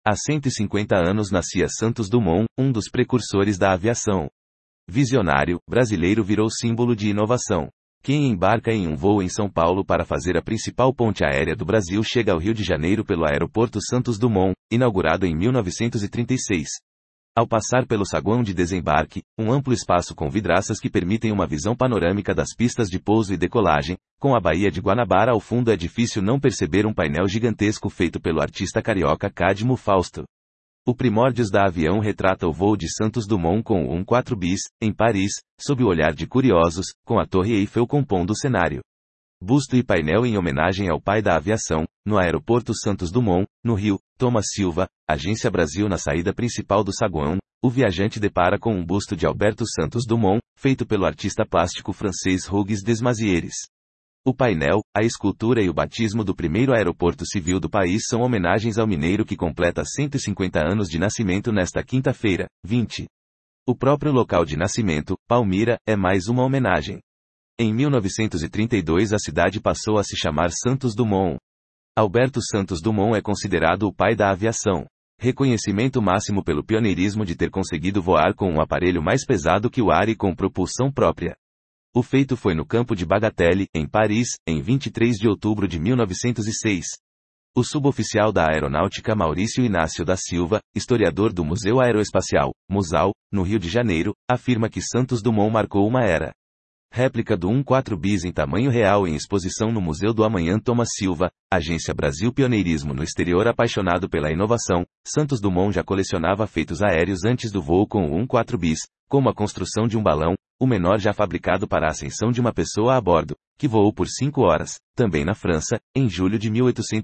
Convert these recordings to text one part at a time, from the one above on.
Há 150 anos nascia Santos Dumont, um dos precursores da aviação. Visionário, brasileiro virou símbolo de inovação. Quem embarca em um voo em São Paulo para fazer a principal ponte aérea do Brasil chega ao Rio de Janeiro pelo Aeroporto Santos Dumont, inaugurado em 1936. Ao passar pelo saguão de desembarque, um amplo espaço com vidraças que permitem uma visão panorâmica das pistas de pouso e decolagem, com a Baía de Guanabara ao fundo é difícil não perceber um painel gigantesco feito pelo artista carioca Cadmo Fausto. O Primórdios da Avião retrata o voo de Santos Dumont com o 14 bis, em Paris, sob o olhar de curiosos, com a Torre Eiffel compondo o cenário. Busto e painel em homenagem ao pai da aviação, no Aeroporto Santos Dumont, no Rio, Thomas Silva, Agência Brasil. Na saída principal do saguão, o viajante depara com um busto de Alberto Santos Dumont, feito pelo artista plástico francês Hugues Desmazieres. O painel, a escultura e o batismo do primeiro aeroporto civil do país são homenagens ao mineiro que completa 150 anos de nascimento nesta quinta-feira, 20. O próprio local de nascimento, Palmira, é mais uma homenagem. Em 1932 a cidade passou a se chamar Santos Dumont. Alberto Santos Dumont é considerado o pai da aviação. Reconhecimento máximo pelo pioneirismo de ter conseguido voar com um aparelho mais pesado que o ar e com propulsão própria. O feito foi no campo de Bagatelle, em Paris, em 23 de outubro de 1906. O suboficial da Aeronáutica Maurício Inácio da Silva, historiador do Museu Aeroespacial, MUSAL, no Rio de Janeiro, afirma que Santos Dumont marcou uma era. Réplica do 14 bis em tamanho real em exposição no Museu do Amanhã. Thomas Silva, Agência Brasil. Pioneirismo no exterior. Apaixonado pela inovação, Santos Dumont já colecionava feitos aéreos antes do voo com o 14 bis, como a construção de um balão, o menor já fabricado para a ascensão de uma pessoa a bordo, que voou por 5 horas, também na França, em julho de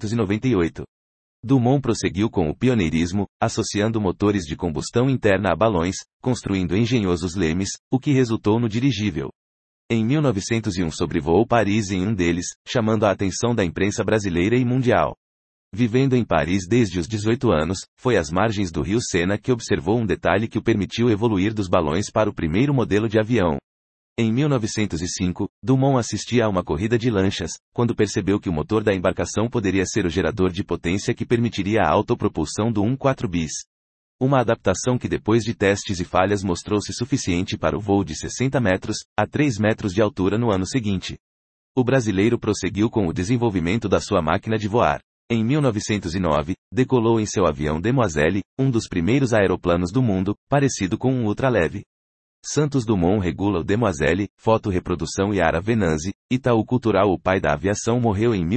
1898. Dumont prosseguiu com o pioneirismo, associando motores de combustão interna a balões, construindo engenhosos lemes, o que resultou no dirigível. Em 1901 sobrevoou Paris em um deles, chamando a atenção da imprensa brasileira e mundial. Vivendo em Paris desde os 18 anos, foi às margens do rio Sena que observou um detalhe que o permitiu evoluir dos balões para o primeiro modelo de avião. Em 1905, Dumont assistia a uma corrida de lanchas, quando percebeu que o motor da embarcação poderia ser o gerador de potência que permitiria a autopropulsão do 14 bis. Uma adaptação que depois de testes e falhas mostrou-se suficiente para o voo de 60 metros, a 3 metros de altura no ano seguinte. O brasileiro prosseguiu com o desenvolvimento da sua máquina de voar. Em 1909, decolou em seu avião Demoiselle, um dos primeiros aeroplanos do mundo, parecido com um ultraleve. Santos Dumont regula o Demoiselle, foto-reprodução Yara Venanzi, Itaú Cultural. O pai da aviação morreu em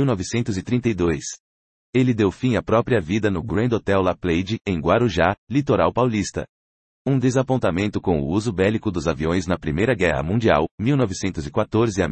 1932. Ele deu fim à própria vida no Grand Hotel La Plage, em Guarujá, litoral paulista. Um desapontamento com o uso bélico dos aviões na Primeira Guerra Mundial, 1914 a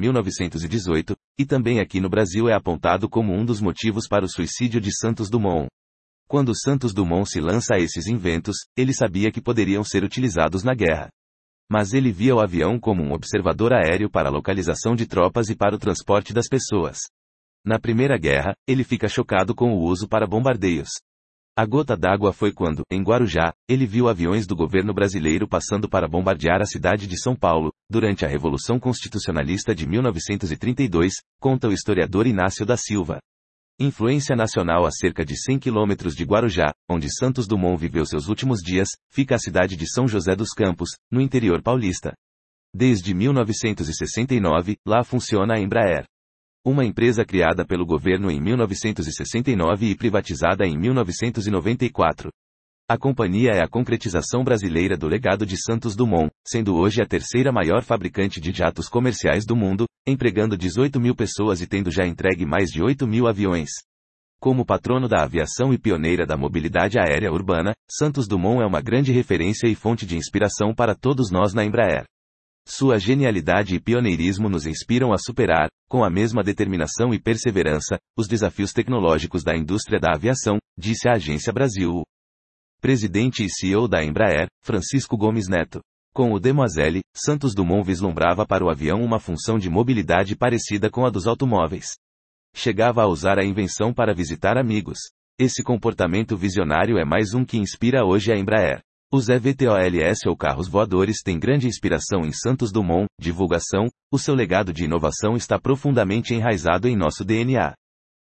1918, e também aqui no Brasil é apontado como um dos motivos para o suicídio de Santos Dumont. Quando Santos Dumont se lança a esses inventos, ele sabia que poderiam ser utilizados na guerra. Mas ele via o avião como um observador aéreo para a localização de tropas e para o transporte das pessoas. Na Primeira Guerra, ele fica chocado com o uso para bombardeios. A gota d'água foi quando, em Guarujá, ele viu aviões do governo brasileiro passando para bombardear a cidade de São Paulo, durante a Revolução Constitucionalista de 1932, conta o historiador Inácio da Silva. Influência nacional. A cerca de 100 quilômetros de Guarujá, onde Santos Dumont viveu seus últimos dias, fica a cidade de São José dos Campos, no interior paulista. Desde 1969, lá funciona a Embraer. Uma empresa criada pelo governo em 1969 e privatizada em 1994. A companhia é a concretização brasileira do legado de Santos Dumont, sendo hoje a terceira maior fabricante de jatos comerciais do mundo, empregando 18 mil pessoas e tendo já entregue mais de 8 mil aviões. Como patrono da aviação e pioneira da mobilidade aérea urbana, Santos Dumont é uma grande referência e fonte de inspiração para todos nós na Embraer. Sua genialidade e pioneirismo nos inspiram a superar, com a mesma determinação e perseverança, os desafios tecnológicos da indústria da aviação, disse a Agência Brasil. O presidente e CEO da Embraer, Francisco Gomes Neto. Com o Demoiselle, Santos Dumont vislumbrava para o avião uma função de mobilidade parecida com a dos automóveis. Chegava a usar a invenção para visitar amigos. Esse comportamento visionário é mais um que inspira hoje a Embraer. Os eVTOLs ou carros voadores têm grande inspiração em Santos Dumont. Divulgação. O seu legado de inovação está profundamente enraizado em nosso DNA.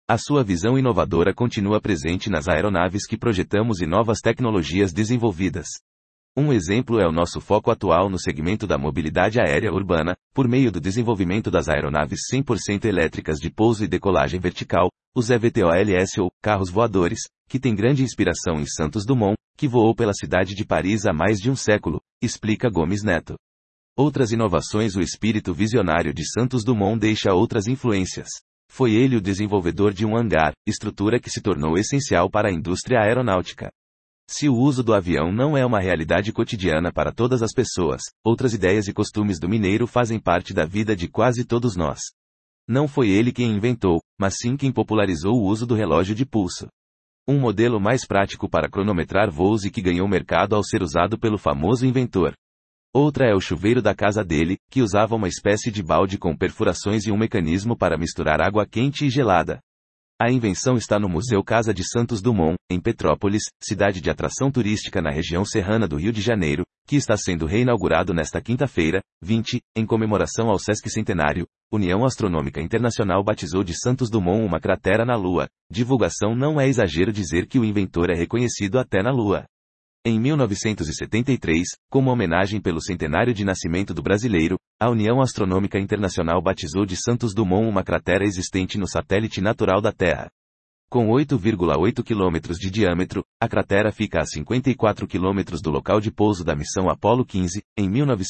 A sua visão inovadora continua presente nas aeronaves que projetamos e novas tecnologias desenvolvidas. Um exemplo é o nosso foco atual no segmento da mobilidade aérea urbana, por meio do desenvolvimento das aeronaves 100% elétricas de pouso e decolagem vertical, os eVTOLs ou carros voadores, que tem grande inspiração em Santos Dumont, que voou pela cidade de Paris há mais de um século, explica Gomes Neto. Outras inovações. O espírito visionário de Santos Dumont deixa outras influências. Foi ele o desenvolvedor de um hangar, estrutura que se tornou essencial para a indústria aeronáutica. Se o uso do avião não é uma realidade cotidiana para todas as pessoas, outras ideias e costumes do mineiro fazem parte da vida de quase todos nós. Não foi ele quem inventou, mas sim quem popularizou o uso do relógio de pulso. Um modelo mais prático para cronometrar voos e que ganhou mercado ao ser usado pelo famoso inventor. Outra é o chuveiro da casa dele, que usava uma espécie de balde com perfurações e um mecanismo para misturar água quente e gelada. A invenção está no Museu Casa de Santos Dumont, em Petrópolis, cidade de atração turística na região serrana do Rio de Janeiro, que está sendo reinaugurado nesta quinta-feira, 20, em comemoração ao Sesquicentenário. União Astronômica Internacional batizou de Santos Dumont uma cratera na Lua. Divulgação. Não é exagero dizer que o inventor é reconhecido até na Lua. Em 1973, como homenagem pelo centenário de nascimento do brasileiro, a União Astronômica Internacional batizou de Santos Dumont uma cratera existente no satélite natural da Terra. Com 8,8 km de diâmetro, a cratera fica a 54 km do local de pouso da missão Apollo 15, em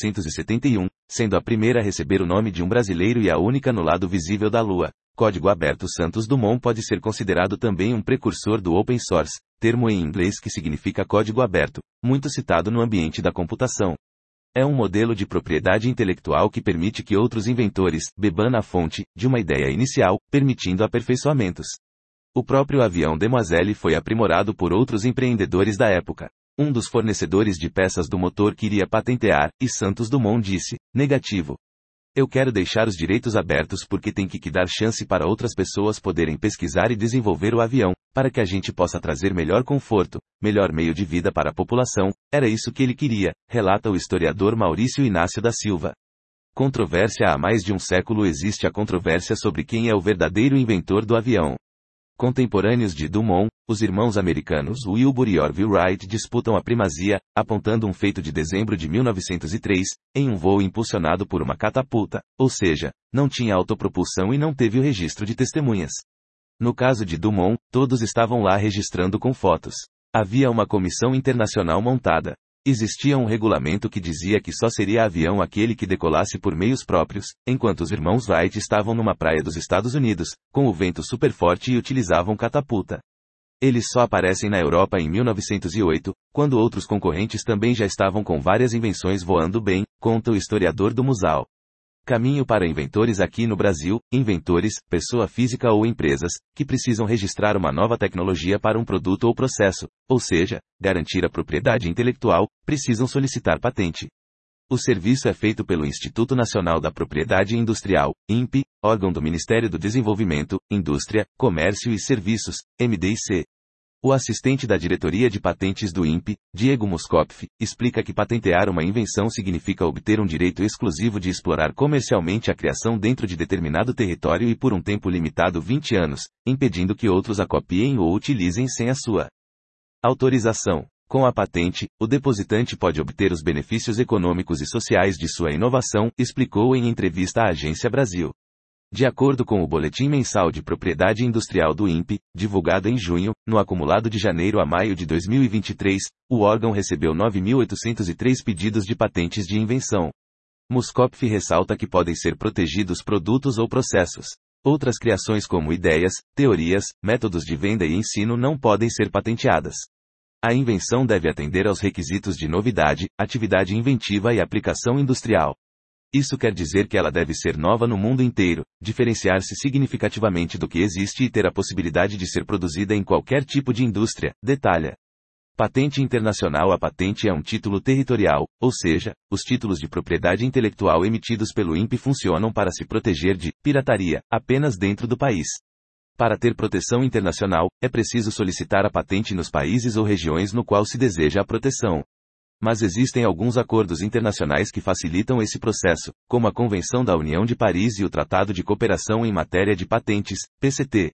1971, sendo a primeira a receber o nome de um brasileiro e a única no lado visível da Lua. Código aberto. Santos Dumont pode ser considerado também um precursor do open source, termo em inglês que significa código aberto, muito citado no ambiente da computação. É um modelo de propriedade intelectual que permite que outros inventores bebam na fonte de uma ideia inicial, permitindo aperfeiçoamentos. O próprio avião Demoiselle foi aprimorado por outros empreendedores da época. Um dos fornecedores de peças do motor queria patentear, e Santos Dumont disse: negativo. Eu quero deixar os direitos abertos porque tem que dar chance para outras pessoas poderem pesquisar e desenvolver o avião, para que a gente possa trazer melhor conforto, melhor meio de vida para a população. Era isso que ele queria, relata o historiador Maurício Inácio da Silva. Controvérsia. Há mais de um século existe a controvérsia sobre quem é o verdadeiro inventor do avião. Contemporâneos de Dumont, os irmãos americanos Wilbur e Orville Wright disputam a primazia, apontando um feito de dezembro de 1903, em um voo impulsionado por uma catapulta, ou seja, não tinha autopropulsão e não teve o registro de testemunhas. No caso de Dumont, todos estavam lá registrando com fotos. Havia uma comissão internacional montada. Existia um regulamento que dizia que só seria avião aquele que decolasse por meios próprios, enquanto os irmãos Wright estavam numa praia dos Estados Unidos, com o vento super forte e utilizavam catapulta. Eles só aparecem na Europa em 1908, quando outros concorrentes também já estavam com várias invenções voando bem, conta o historiador do Musal. Caminho para inventores aqui no Brasil. Inventores, pessoa física ou empresas, que precisam registrar uma nova tecnologia para um produto ou processo, ou seja, garantir a propriedade intelectual, precisam solicitar patente. O serviço é feito pelo Instituto Nacional da Propriedade Industrial, INPI, órgão do Ministério do Desenvolvimento, Indústria, Comércio e Serviços, MDIC. O assistente da diretoria de patentes do INPI, Diego Moscopf, explica que patentear uma invenção significa obter um direito exclusivo de explorar comercialmente a criação dentro de determinado território e por um tempo limitado 20 anos, impedindo que outros a copiem ou utilizem sem a sua autorização. Com a patente, o depositante pode obter os benefícios econômicos e sociais de sua inovação, explicou em entrevista à Agência Brasil. De acordo com o Boletim Mensal de Propriedade Industrial do INPI, divulgado em junho, no acumulado de janeiro a maio de 2023, o órgão recebeu 9.803 pedidos de patentes de invenção. Moscopf ressalta que podem ser protegidos produtos ou processos. Outras criações como ideias, teorias, métodos de venda e ensino não podem ser patenteadas. A invenção deve atender aos requisitos de novidade, atividade inventiva e aplicação industrial. Isso quer dizer que ela deve ser nova no mundo inteiro, diferenciar-se significativamente do que existe e ter a possibilidade de ser produzida em qualquer tipo de indústria, detalha. Patente internacional. A patente é um título territorial, ou seja, os títulos de propriedade intelectual emitidos pelo INPI funcionam para se proteger de pirataria, apenas dentro do país. Para ter proteção internacional, é preciso solicitar a patente nos países ou regiões no qual se deseja a proteção. Mas existem alguns acordos internacionais que facilitam esse processo, como a Convenção da União de Paris e o Tratado de Cooperação em Matéria de Patentes, PCT.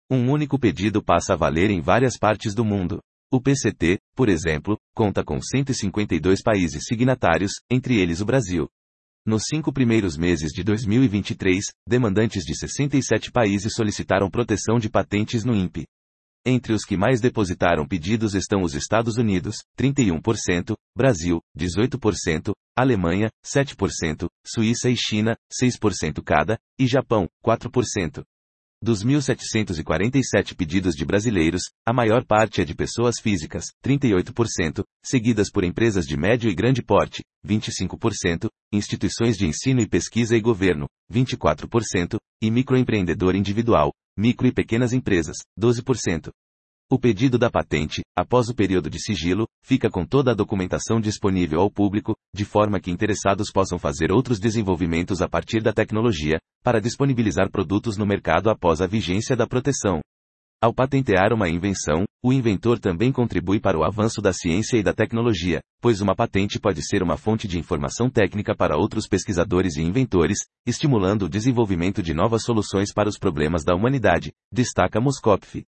Um único pedido passa a valer em várias partes do mundo. O PCT, por exemplo, conta com 152 países signatários, entre eles o Brasil. Nos 5 primeiros meses de 2023, demandantes de 67 países solicitaram proteção de patentes no INPE. Entre os que mais depositaram pedidos estão os Estados Unidos, 31%, Brasil, 18%, Alemanha, 7%, Suíça e China, 6% cada, e Japão, 4%. Dos 1.747 pedidos de brasileiros, a maior parte é de pessoas físicas, 38%, seguidas por empresas de médio e grande porte, 25%, instituições de ensino e pesquisa e governo, 24%, e microempreendedor individual, micro e pequenas empresas, 12%. O pedido da patente, após o período de sigilo, fica com toda a documentação disponível ao público, de forma que interessados possam fazer outros desenvolvimentos a partir da tecnologia, para disponibilizar produtos no mercado após a vigência da proteção. Ao patentear uma invenção, o inventor também contribui para o avanço da ciência e da tecnologia, pois uma patente pode ser uma fonte de informação técnica para outros pesquisadores e inventores, estimulando o desenvolvimento de novas soluções para os problemas da humanidade, destaca Moscopf.